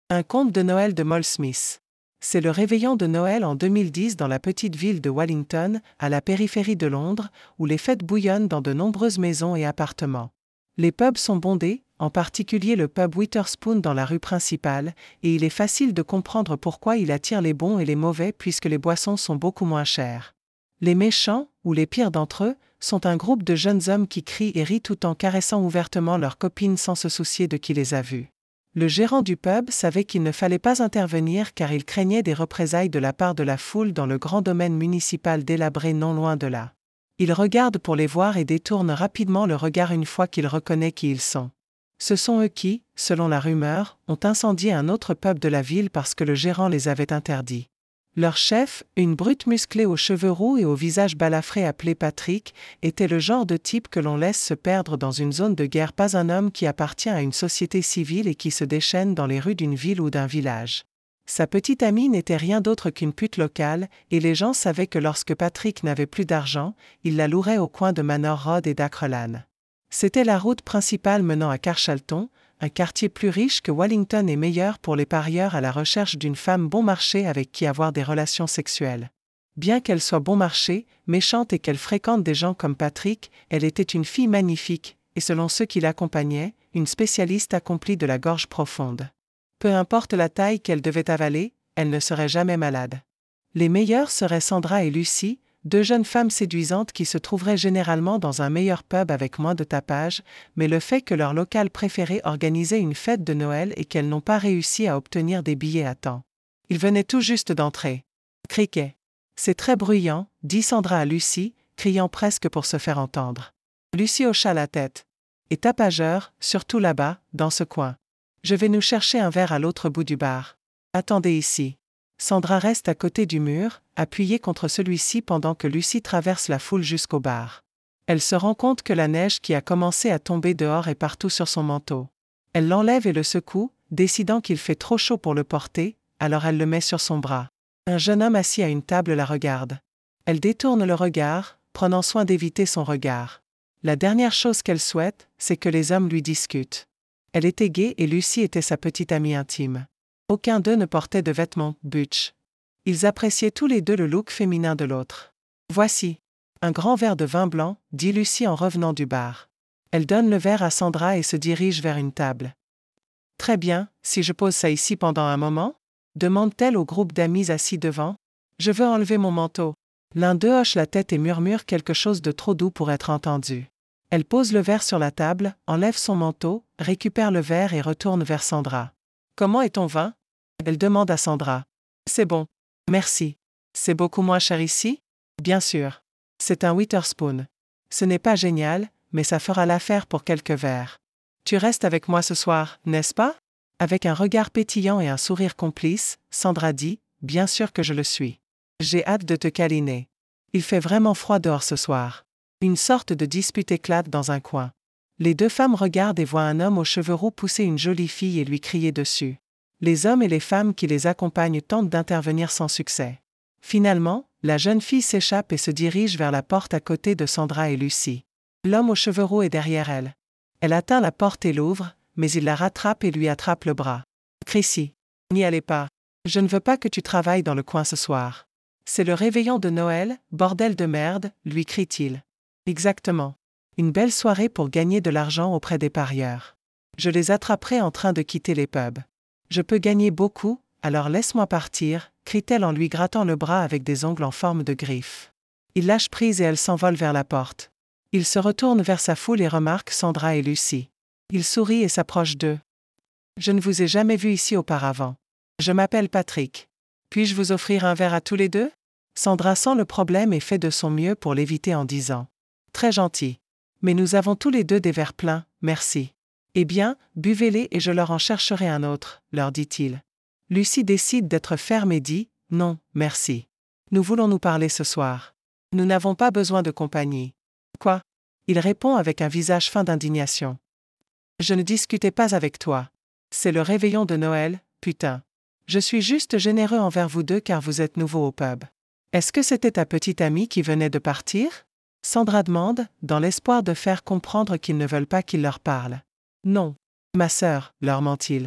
Un conte de Noël de Moll Smith. C'est le réveillon de Noël en 2010 dans la petite ville de Wellington, à la périphérie de Londres, où les fêtes bouillonnent dans de nombreuses maisons et appartements. Les pubs sont bondés, en particulier le pub Witherspoon dans la rue principale, et il est facile de comprendre pourquoi il attire les bons et les mauvais puisque les boissons sont beaucoup moins chères. Les méchants, ou les pires d'entre eux, sont un groupe de jeunes hommes qui crient et rient tout en caressant ouvertement leurs copines sans se soucier de qui les a vus. Le gérant du pub savait qu'il ne fallait pas intervenir car il craignait des représailles de la part de la foule dans le grand domaine municipal délabré non loin de là. Il regarde pour les voir et détourne rapidement le regard une fois qu'il reconnaît qui ils sont. Ce sont eux qui, selon la rumeur, ont incendié un autre pub de la ville parce que le gérant les avait interdits. Leur chef, une brute musclée aux cheveux roux et au visage balafré appelé Patrick, était le genre de type que l'on laisse se perdre dans une zone de guerre, pas un homme qui appartient à une société civile et qui se déchaîne dans les rues d'une ville ou d'un village. Sa petite amie n'était rien d'autre qu'une pute locale, et les gens savaient que lorsque Patrick n'avait plus d'argent, il la louerait au coin de Manor Road et d'Acrelan. C'était la route principale menant à Carshalton, un quartier plus riche que Wellington et meilleur pour les parieurs à la recherche d'une femme bon marché avec qui avoir des relations sexuelles. Bien qu'elle soit bon marché, méchante et qu'elle fréquente des gens comme Patrick, elle était une fille magnifique, et selon ceux qui l'accompagnaient, une spécialiste accomplie de la gorge profonde. Peu importe la taille qu'elle devait avaler, elle ne serait jamais malade. Les meilleures seraient Sandra et Lucy, deux jeunes femmes séduisantes qui se trouveraient généralement dans un meilleur pub avec moins de tapage, mais le fait que leur local préféré organisait une fête de Noël et qu'elles n'ont pas réussi à obtenir des billets à temps. Ils venaient tout juste d'entrer. Criquet. C'est très bruyant, dit Sandra à Lucy, criant presque pour se faire entendre. Lucy hocha la tête. Et tapageur, surtout là-bas, dans ce coin. Je vais nous chercher un verre à l'autre bout du bar. Attendez ici. Sandra reste à côté du mur, appuyée contre celui-ci pendant que Lucy traverse la foule jusqu'au bar. Elle se rend compte que la neige qui a commencé à tomber dehors est partout sur son manteau. Elle l'enlève et le secoue, décidant qu'il fait trop chaud pour le porter, alors elle le met sur son bras. Un jeune homme assis à une table la regarde. Elle détourne le regard, prenant soin d'éviter son regard. La dernière chose qu'elle souhaite, c'est que les hommes lui discutent. Elle était gaie et Lucy était sa petite amie intime. Aucun d'eux ne portait de vêtements butch. Ils appréciaient tous les deux le look féminin de l'autre. Voici. Un grand verre de vin blanc, dit Lucy en revenant du bar. Elle donne le verre à Sandra et se dirige vers une table. Très bien, si je pose ça ici pendant un moment? Demande-t-elle au groupe d'amis assis devant. Je veux enlever mon manteau. L'un d'eux hoche la tête et murmure quelque chose de trop doux pour être entendu. Elle pose le verre sur la table, enlève son manteau, récupère le verre et retourne vers Sandra. Comment est ton vin? Elle demande à Sandra. C'est bon. Merci. C'est beaucoup moins cher ici? Bien sûr. C'est un Witherspoon. Ce n'est pas génial, mais ça fera l'affaire pour quelques verres. Tu restes avec moi ce soir, n'est-ce pas? Avec un regard pétillant et un sourire complice, Sandra dit, bien sûr que je le suis. J'ai hâte de te câliner. Il fait vraiment froid dehors ce soir. Une sorte de dispute éclate dans un coin. Les deux femmes regardent et voient un homme aux cheveux roux pousser une jolie fille et lui crier dessus. Les hommes et les femmes qui les accompagnent tentent d'intervenir sans succès. Finalement, la jeune fille s'échappe et se dirige vers la porte à côté de Sandra et Lucy. L'homme aux cheveux roux est derrière elle. Elle atteint la porte et l'ouvre, mais il la rattrape et lui attrape le bras. Chrissy, n'y allez pas. Je ne veux pas que tu travailles dans le coin ce soir. C'est le réveillon de Noël, bordel de merde, lui crie-t-il. Exactement. Une belle soirée pour gagner de l'argent auprès des parieurs. Je les attraperai en train de quitter les pubs. Je peux gagner beaucoup, alors laisse-moi partir, crie-t-elle en lui grattant le bras avec des ongles en forme de griffes. Il lâche prise et elle s'envole vers la porte. Il se retourne vers sa foule et remarque Sandra et Lucy. Il sourit et s'approche d'eux. Je ne vous ai jamais vu ici auparavant. Je m'appelle Patrick. Puis-je vous offrir un verre à tous les deux? Sandra sent le problème et fait de son mieux pour l'éviter en disant. Très gentil. Mais nous avons tous les deux des verres pleins, merci. Eh bien, buvez-les et je leur en chercherai un autre, leur dit-il. Lucy décide d'être ferme et dit, non, merci. Nous voulons nous parler ce soir. Nous n'avons pas besoin de compagnie. Quoi? Il répond avec un visage fin d'indignation. Je ne discutais pas avec toi. C'est le réveillon de Noël, putain. Je suis juste généreux envers vous deux car vous êtes nouveaux au pub. Est-ce que c'était ta petite amie qui venait de partir? Sandra demande, dans l'espoir de faire comprendre qu'ils ne veulent pas qu'il leur parle. Non. Ma sœur, leur ment-il.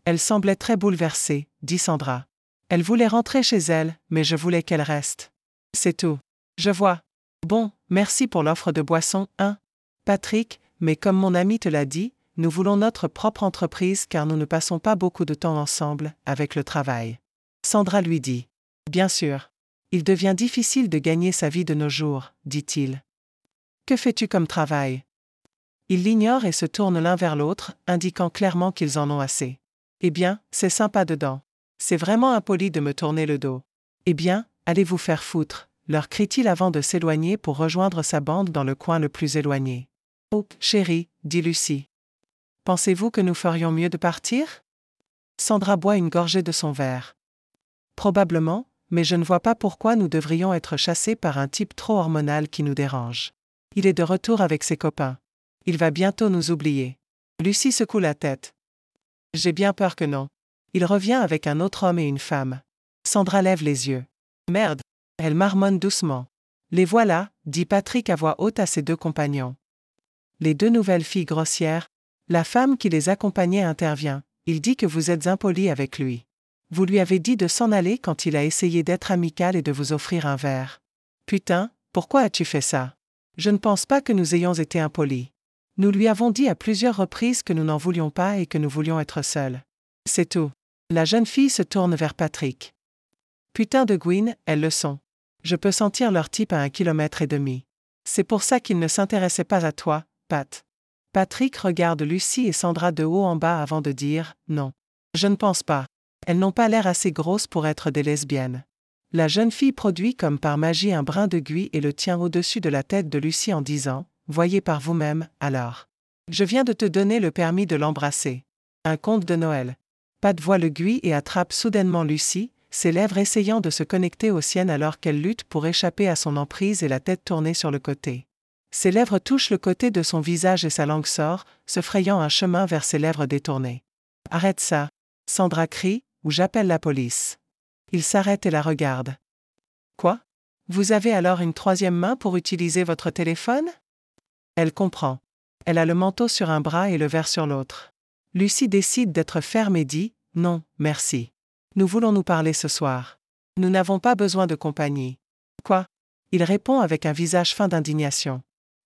Elle semblait très bouleversée, dit Sandra. Elle voulait rentrer chez elle, mais je voulais qu'elle reste. C'est tout. Je vois. Bon, merci pour l'offre de boisson, hein? Patrick, mais comme mon ami te l'a dit, nous voulons notre propre entreprise car nous ne passons pas beaucoup de temps ensemble, avec le travail. Sandra lui dit. Bien sûr. Il devient difficile de gagner sa vie de nos jours, dit-il. Que fais-tu comme travail? Ils l'ignorent et se tournent l'un vers l'autre, indiquant clairement qu'ils en ont assez. Eh bien, c'est sympa dedans. C'est vraiment impoli de me tourner le dos. Eh bien, allez vous faire foutre, leur crie-t-il avant de s'éloigner pour rejoindre sa bande dans le coin le plus éloigné. Oh, chérie, dit Lucie. Pensez-vous que nous ferions mieux de partir? Sandra boit une gorgée de son verre. Probablement, mais je ne vois pas pourquoi nous devrions être chassés par un type trop hormonal qui nous dérange. Il est de retour avec ses copains. Il va bientôt nous oublier. Lucie secoue la tête. J'ai bien peur que non. Il revient avec un autre homme et une femme. Sandra lève les yeux. Merde. Elle marmonne doucement. Les voilà, dit Patrick à voix haute à ses deux compagnons. Les deux nouvelles filles grossières. La femme qui les accompagnait intervient. Il dit que vous êtes impoli avec lui. Vous lui avez dit de s'en aller quand il a essayé d'être amical et de vous offrir un verre. Putain, pourquoi as-tu fait ça? Je ne pense pas que nous ayons été impolis. Nous lui avons dit à plusieurs reprises que nous n'en voulions pas et que nous voulions être seuls. C'est tout. La jeune fille se tourne vers Patrick. Putain de Gwyn, elles le sont. Je peux sentir leur type à 1,5 km. C'est pour ça qu'ils ne s'intéressaient pas à toi, Pat. Patrick regarde Lucie et Sandra de haut en bas avant de dire « Non. Je ne pense pas. Elles n'ont pas l'air assez grosses pour être des lesbiennes. » La jeune fille produit comme par magie un brin de gui et le tient au-dessus de la tête de Lucie en disant « Voyez par vous-même, alors. Je viens de te donner le permis de l'embrasser. » Un conte de Noël. Pat voit le gui et attrape soudainement Lucie, ses lèvres essayant de se connecter aux siennes alors qu'elle lutte pour échapper à son emprise et la tête tournée sur le côté. Ses lèvres touchent le côté de son visage et sa langue sort, se frayant un chemin vers ses lèvres détournées. « Arrête ça !» Sandra crie, ou j'appelle la police. Il s'arrête et la regarde. « Quoi? Vous avez alors une troisième main pour utiliser votre téléphone ?» Elle comprend. Elle a le manteau sur un bras et le verre sur l'autre. Lucie décide d'être ferme et dit « Non, merci. Nous voulons nous parler ce soir. Nous n'avons pas besoin de compagnie. » Quoi? Il répond avec un visage fin d'indignation.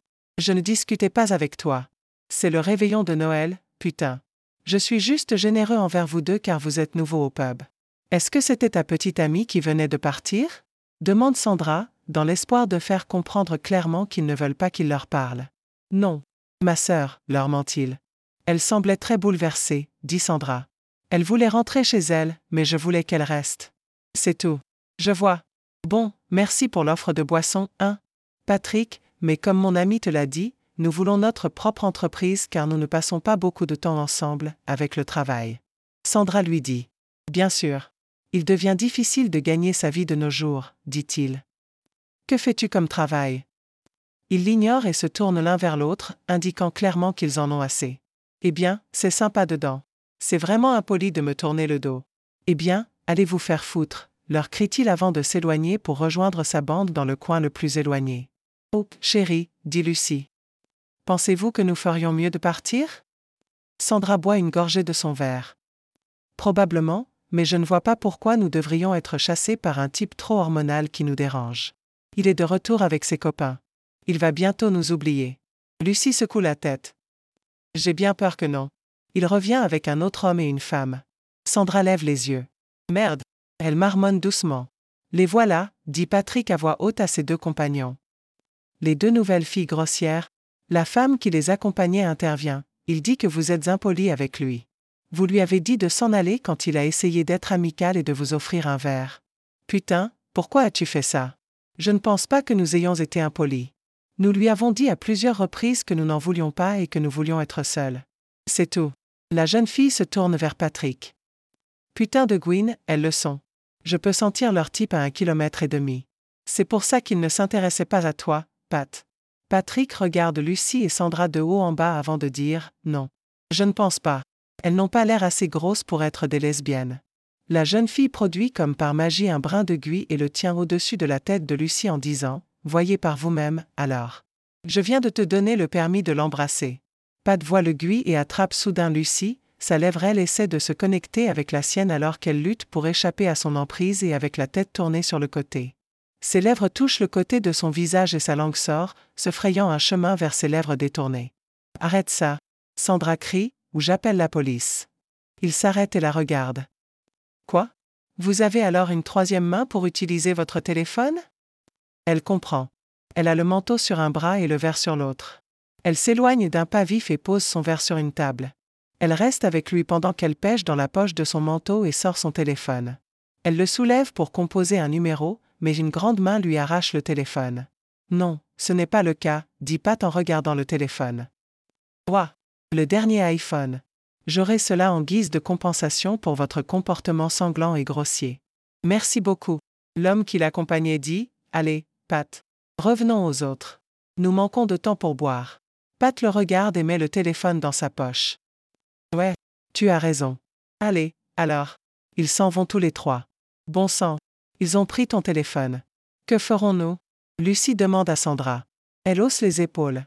« Je ne discutais pas avec toi. C'est le réveillon de Noël, putain. Je suis juste généreux envers vous deux car vous êtes nouveaux au pub. Est-ce que c'était ta petite amie qui venait de partir? » demande Sandra, dans l'espoir de faire comprendre clairement qu'ils ne veulent pas qu'il leur parle. « Non. Ma sœur, leur ment-il. Elle semblait très bouleversée, dit Sandra. Elle voulait rentrer chez elle, mais je voulais qu'elle reste. C'est tout. Je vois. Bon, merci pour l'offre de boisson, hein? Patrick, mais comme mon ami te l'a dit, nous voulons notre propre entreprise car nous ne passons pas beaucoup de temps ensemble, avec le travail. Sandra lui dit. Bien sûr. Il devient difficile de gagner sa vie de nos jours, dit-il. Que fais-tu comme travail? Ils l'ignorent et se tournent l'un vers l'autre, indiquant clairement qu'ils en ont assez. Eh bien, c'est sympa dedans. C'est vraiment impoli de me tourner le dos. Eh bien, allez vous faire foutre, leur crie-t-il avant de s'éloigner pour rejoindre sa bande dans le coin le plus éloigné. Oh, chérie, dit Lucie. Pensez-vous que nous ferions mieux de partir? Sandra boit une gorgée de son verre. Probablement, mais je ne vois pas pourquoi nous devrions être chassés par un type trop hormonal qui nous dérange. Il est de retour avec ses copains. Il va bientôt nous oublier. Lucie secoue la tête. J'ai bien peur que non. Il revient avec un autre homme et une femme. Sandra lève les yeux. Merde. Elle marmonne doucement. Les voilà, dit Patrick à voix haute à ses deux compagnons. Les deux nouvelles filles grossières. La femme qui les accompagnait intervient. Il dit que vous êtes impolis avec lui. Vous lui avez dit de s'en aller quand il a essayé d'être amical et de vous offrir un verre. Putain, pourquoi as-tu fait ça? Je ne pense pas que nous ayons été impolis. Nous lui avons dit à plusieurs reprises que nous n'en voulions pas et que nous voulions être seuls. C'est tout. La jeune fille se tourne vers Patrick. Putain de Gwyn, elles le sont. Je peux sentir leur type à 1,5 km. C'est pour ça qu'ils ne s'intéressaient pas à toi, Pat. Patrick regarde Lucie et Sandra de haut en bas avant de dire « Non. Je ne pense pas. Elles n'ont pas l'air assez grosses pour être des lesbiennes. » La jeune fille produit comme par magie un brin de gui et le tient au-dessus de la tête de Lucie en disant « Voyez par vous-même, alors. Je viens de te donner le permis de l'embrasser. » Pat voit le gui et attrape soudain Lucie, sa lèvre elle essaie de se connecter avec la sienne alors qu'elle lutte pour échapper à son emprise et avec la tête tournée sur le côté. Ses lèvres touchent le côté de son visage et sa langue sort, se frayant un chemin vers ses lèvres détournées. « Arrête ça !» Sandra crie, ou j'appelle la police. Il s'arrête et la regarde. « Quoi ? Vous avez alors une troisième main pour utiliser votre téléphone ?» Elle comprend. Elle a le manteau sur un bras et le verre sur l'autre. Elle s'éloigne d'un pas vif et pose son verre sur une table. Elle reste avec lui pendant qu'elle pêche dans la poche de son manteau et sort son téléphone. Elle le soulève pour composer un numéro, mais une grande main lui arrache le téléphone. « Non, ce n'est pas le cas », dit Pat en regardant le téléphone. « Ouah, le dernier iPhone. J'aurai cela en guise de compensation pour votre comportement sanglant et grossier. Merci beaucoup. » L'homme qui l'accompagnait dit « Allez, Pat. Revenons aux autres. Nous manquons de temps pour boire. » Pat le regarde et met le téléphone dans sa poche. « Ouais, tu as raison. Allez, alors. » Ils s'en vont tous les trois. « Bon sang, ils ont pris ton téléphone. Que ferons-nous ?» Lucy demande à Sandra. Elle hausse les épaules.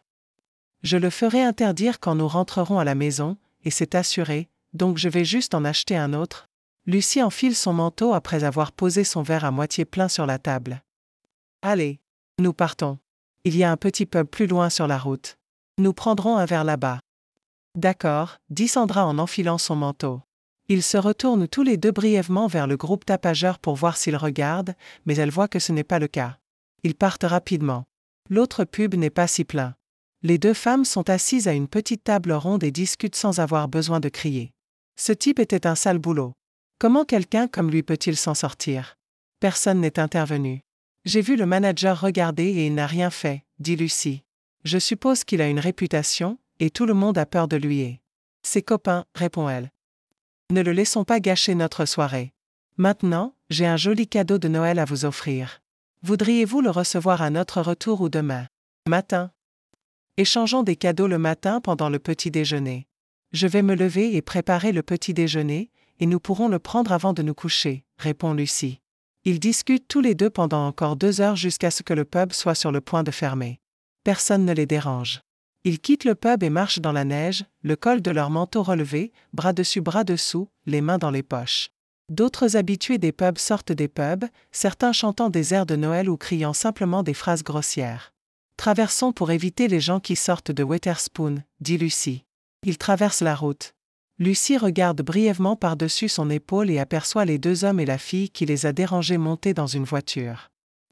« Je le ferai interdire quand nous rentrerons à la maison, et c'est assuré, donc je vais juste en acheter un autre. » Lucy enfile son manteau après avoir posé son verre à moitié plein sur la table. « Allez, nous partons. Il y a un petit pub plus loin sur la route. Nous prendrons un verre là-bas. » « D'accord, » dit Sandra en enfilant son manteau. Ils se retournent tous les deux brièvement vers le groupe tapageur pour voir s'ils regardent, mais elle voit que ce n'est pas le cas. Ils partent rapidement. L'autre pub n'est pas si plein. Les deux femmes sont assises à une petite table ronde et discutent sans avoir besoin de crier. Ce type était un sale boulot. Comment quelqu'un comme lui peut-il s'en sortir? Personne n'est intervenu. J'ai vu le manager regarder et il n'a rien fait, dit Lucy. Je suppose qu'il a une réputation, et tout le monde a peur de lui et ses copains, répond elle. Ne le laissons pas gâcher notre soirée. Maintenant, j'ai un joli cadeau de Noël à vous offrir. Voudriez-vous le recevoir à notre retour ou demain matin? Échangeons des cadeaux le matin pendant le petit déjeuner. Je vais me lever et préparer le petit déjeuner, et nous pourrons le prendre avant de nous coucher, répond Lucy. Ils discutent tous les deux pendant encore 2 heures jusqu'à ce que le pub soit sur le point de fermer. Personne ne les dérange. Ils quittent le pub et marchent dans la neige, le col de leur manteau relevé, bras dessus bras dessous, les mains dans les poches. D'autres habitués des pubs sortent des pubs, certains chantant des airs de Noël ou criant simplement des phrases grossières. « Traversons pour éviter les gens qui sortent de Wetherspoon », dit Lucy. Ils traversent la route. Lucy regarde brièvement par-dessus son épaule et aperçoit les 2 hommes et la fille qui les a dérangés monter dans une voiture.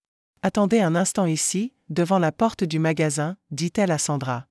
« Attendez un instant ici, devant la porte du magasin, » dit-elle à Sandra.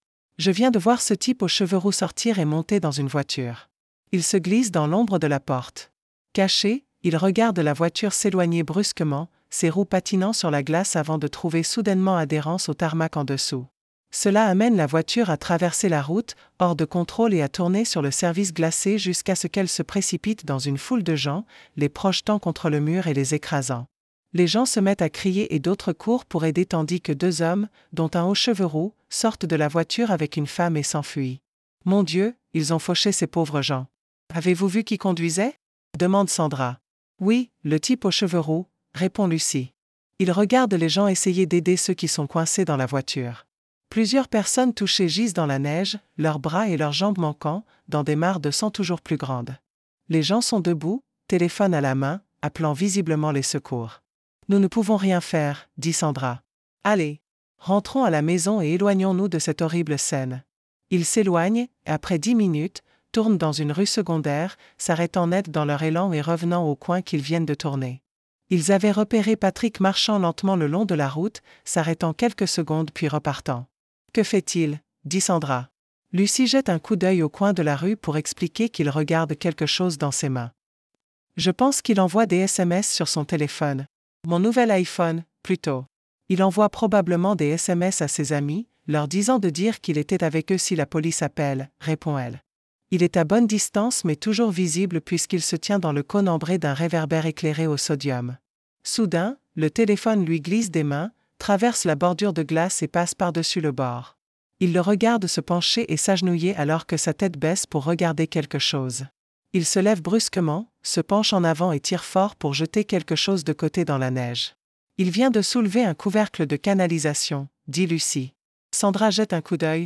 Je viens de voir ce type aux cheveux roux sortir et monter dans une voiture. Il se glisse dans l'ombre de la porte. Caché, il regarde la voiture s'éloigner brusquement, ses roues patinant sur la glace avant de trouver soudainement adhérence au tarmac en dessous. Cela amène la voiture à traverser la route, hors de contrôle et à tourner sur le service glacé jusqu'à ce qu'elle se précipite dans une foule de gens, les projetant contre le mur et les écrasant. Les gens se mettent à crier et d'autres courent pour aider tandis que 2 hommes, dont un aux cheveux roux, sortent de la voiture avec une femme et s'enfuient. « Mon Dieu, ils ont fauché ces pauvres gens. »« Avez-vous vu qui conduisait ?» demande Sandra. « Oui, le type aux cheveux roux », répond Lucy. Il regarde les gens essayer d'aider ceux qui sont coincés dans la voiture. Plusieurs personnes touchées gisent dans la neige, leurs bras et leurs jambes manquant, dans des mares de sang toujours plus grandes. Les gens sont debout, téléphone à la main, appelant visiblement les secours. « Nous ne pouvons rien faire, » dit Sandra. « Allez, rentrons à la maison et éloignons-nous de cette horrible scène. » Ils s'éloignent, et après 10 minutes, tournent dans une rue secondaire, s'arrêtant net dans leur élan et revenant au coin qu'ils viennent de tourner. Ils avaient repéré Patrick marchant lentement le long de la route, s'arrêtant quelques secondes puis repartant. « Que fait-il » dit Sandra. Lucy jette un coup d'œil au coin de la rue pour expliquer qu'il regarde quelque chose dans ses mains. « Je pense qu'il envoie des SMS sur son téléphone. Mon nouvel iPhone, plutôt. Il envoie probablement des SMS à ses amis, leur disant de dire qu'il était avec eux si la police appelle, répond elle. Il est à bonne distance mais toujours visible puisqu'il se tient dans le cône ambré d'un réverbère éclairé au sodium. Soudain, le téléphone lui glisse des mains, traverse la bordure de glace et passe par-dessus le bord. Il le regarde se pencher et s'agenouiller alors que sa tête baisse pour regarder quelque chose. Il se lève brusquement, se penche en avant et tire fort pour jeter quelque chose de côté dans la neige. Il vient de soulever un couvercle de canalisation, dit Lucy. Sandra jette un coup d'œil.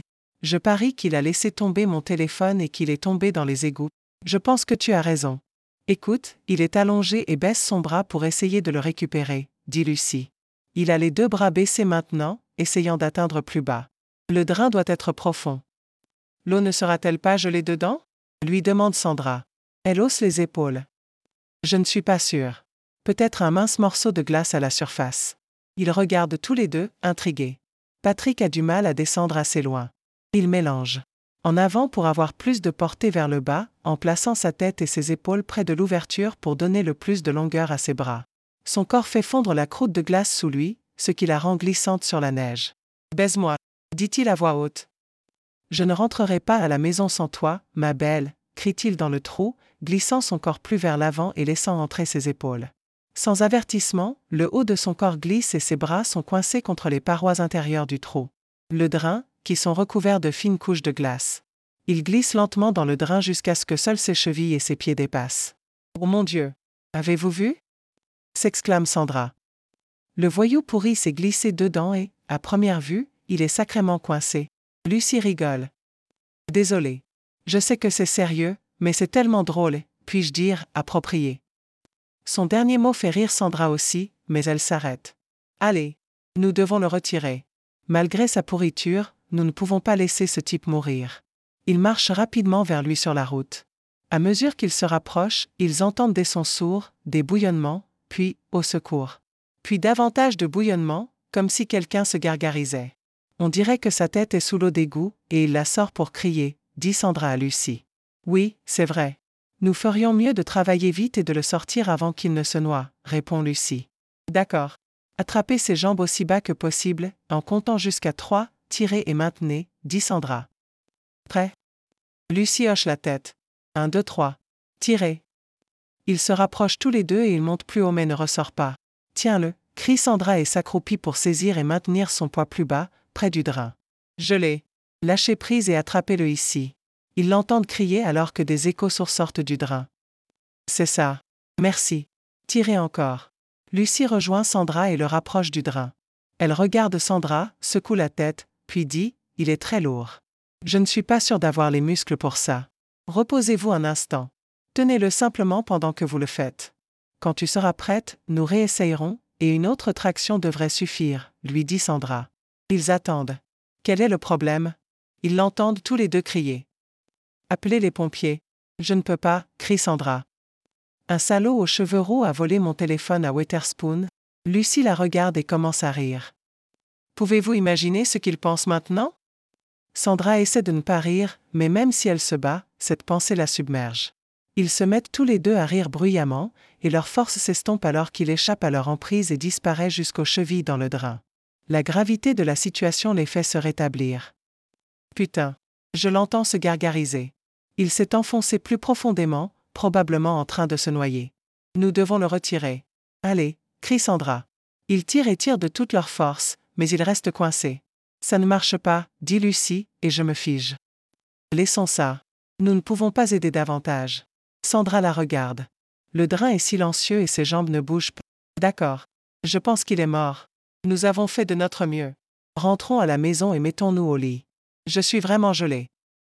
Je parie qu'il a laissé tomber mon téléphone et qu'il est tombé dans les égouts. Je pense que tu as raison. Écoute, il est allongé et baisse son bras pour essayer de le récupérer, dit Lucy. Il a les deux bras baissés maintenant, essayant d'atteindre plus bas. Le drain doit être profond. L'eau ne sera-t-elle pas gelée dedans? Lui demande Sandra. Elle hausse les épaules. Je ne suis pas sûre. Peut-être un mince morceau de glace à la surface. Ils regardent tous les deux, intrigués. Patrick a du mal à descendre assez loin. Il mélange. En avant pour avoir plus de portée vers le bas, en plaçant sa tête et ses épaules près de l'ouverture pour donner le plus de longueur à ses bras. Son corps fait fondre la croûte de glace sous lui, ce qui la rend glissante sur la neige. « Baise-moi », dit-il à voix haute. « Je ne rentrerai pas à la maison sans toi, ma belle », crie-t-il dans le trou, glissant son corps plus vers l'avant et laissant entrer ses épaules. Sans avertissement, le haut de son corps glisse et ses bras sont coincés contre les parois intérieures du trou. Le drain, qui sont recouverts de fines couches de glace. Il glisse lentement dans le drain jusqu'à ce que seules ses chevilles et ses pieds dépassent. « Oh mon Dieu! Avez-vous vu ?» s'exclame Sandra. Le voyou pourri s'est glissé dedans et, à première vue, il est sacrément coincé. Lucy rigole. « Désolée. Je sais que c'est sérieux, mais c'est tellement drôle, puis-je dire, approprié. » Son dernier mot fait rire Sandra aussi, mais elle s'arrête. « Allez, nous devons le retirer. Malgré sa pourriture, nous ne pouvons pas laisser ce type mourir. » Ils marchent rapidement vers lui sur la route. À mesure qu'ils se rapprochent, ils entendent des sons sourds, des bouillonnements, puis, au secours. Puis davantage de bouillonnements, comme si quelqu'un se gargarisait. On dirait que sa tête est sous l'eau d'égout, et il la sort pour crier, dit Sandra à Lucy. Oui, c'est vrai. Nous ferions mieux de travailler vite et de le sortir avant qu'il ne se noie, répond Lucy. D'accord. Attrapez ses jambes aussi bas que possible, en comptant jusqu'à 3, tirez et maintenez, dit Sandra. Prêt? Lucy hoche la tête. 1, 2, 3. Tirez. Ils se rapprochent tous les deux et il monte plus haut mais ne ressort pas. Tiens-le, crie Sandra et s'accroupit pour saisir et maintenir son poids plus bas, près du drain. Je l'ai. Lâchez prise et attrapez-le ici. Ils l'entendent crier alors que des échos sursortent du drain. C'est ça. Merci. Tirez encore. Lucy rejoint Sandra et le rapproche du drain. Elle regarde Sandra, secoue la tête, puis dit, « Il est très lourd. Je ne suis pas sûre d'avoir les muscles pour ça. Reposez-vous un instant. Tenez-le simplement pendant que vous le faites. Quand tu seras prête, nous réessayerons, et une autre traction devrait suffire, lui dit Sandra. Ils attendent. Quel est le problème? Ils l'entendent tous les deux crier. Appelez les pompiers. Je ne peux pas, crie Sandra. Un salaud aux cheveux roux a volé mon téléphone à Witherspoon. Lucy la regarde et commence à rire. Pouvez-vous imaginer ce qu'il pense maintenant? Sandra essaie de ne pas rire, mais même si elle se bat, cette pensée la submerge. Ils se mettent tous les deux à rire bruyamment, et leur force s'estompe alors qu'il échappe à leur emprise et disparaît jusqu'aux chevilles dans le drain. La gravité de la situation les fait se rétablir. Putain, je l'entends se gargariser. Il s'est enfoncé plus profondément, probablement en train de se noyer. Nous devons le retirer. Allez, crie Sandra. Ils tirent et tirent de toute leur force, mais ils restent coincés. Ça ne marche pas, dit Lucy, et je me fige. Laissons ça. Nous ne pouvons pas aider davantage. Sandra la regarde. Le drain est silencieux et ses jambes ne bougent pas. D'accord. Je pense qu'il est mort. Nous avons fait de notre mieux. Rentrons à la maison et mettons-nous au lit. Je suis vraiment gelée.